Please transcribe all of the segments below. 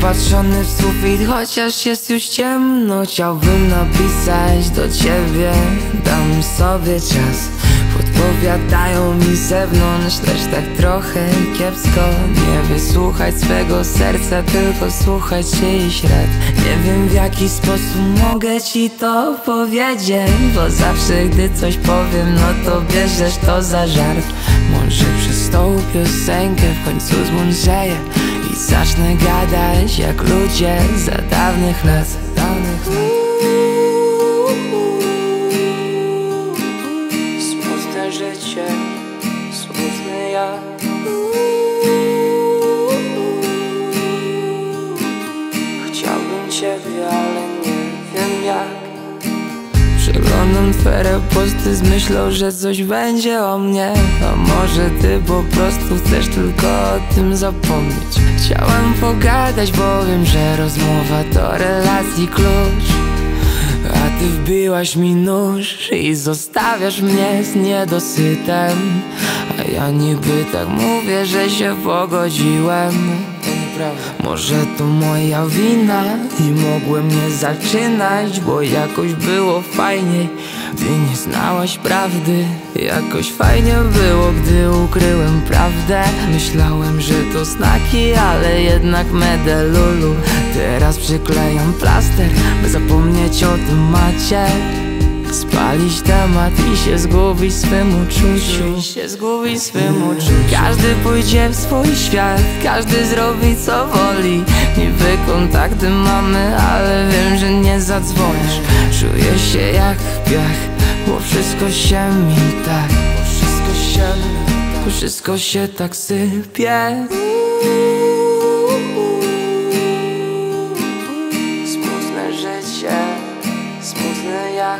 Zapatrzony w sufit, chociaż jest już ciemno. Chciałbym napisać do ciebie, dam sobie czas. Podpowiadają mi z zewnątrz, lecz tak trochę kiepsko. Nie wysłuchać swego serca, tylko słuchać czyichś rad. Nie wiem, w jaki sposób mogę ci to powiedzieć, bo zawsze gdy coś powiem, no to bierzesz to za żart. Może przez tą piosenkę w końcu zmądrzeję i zacznę gadać jak ludzie za dawnych lat. Smutne życie, smutny ja. Chciałbym ciebie, ale nie wiem jak. Przeglądam twoje posty z myślą, że coś będzie o mnie. A może ty po prostu chcesz tylko o tym zapomnieć. Chciałem pogadać, bo wiem, że rozmowa to relacji klucz. A ty wbiłaś mi nóż i zostawiasz mnie z niedosytem. A ja niby tak mówię, że się pogodziłem. Może to moja wina i mogłem nie zaczynać, bo jakoś było fajniej, gdy nie znałaś prawdy. Jakoś fajnie było, gdy ukryłem prawdę. Myślałem, że to znaki, ale jednak medelulu. Teraz przyklejam plaster, by zapomnieć o tym macie. Spalić temat i się zgubić w swym uczuciu. Każdy pójdzie w swój świat, każdy zrobi co woli. Niby kontakty mamy, ale wiem, że nie zadzwonisz. Czuję się jak piach, bo wszystko się mi tak, wszystko się tak sypie. Smutne życie, smutny ja.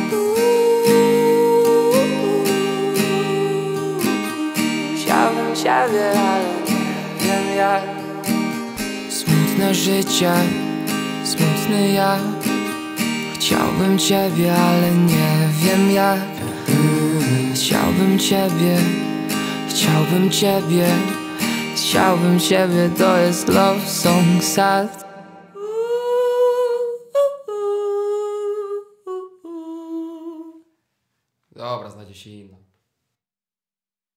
Chciałbym ciebie, ale nie wiem jak. Smutne życie, smutny ja. Chciałbym ciebie, ale nie wiem jak. Chciałbym ciebie, chciałbym ciebie, chciałbym ciebie, to jest love song sad. Dobra, znajdzie się inna.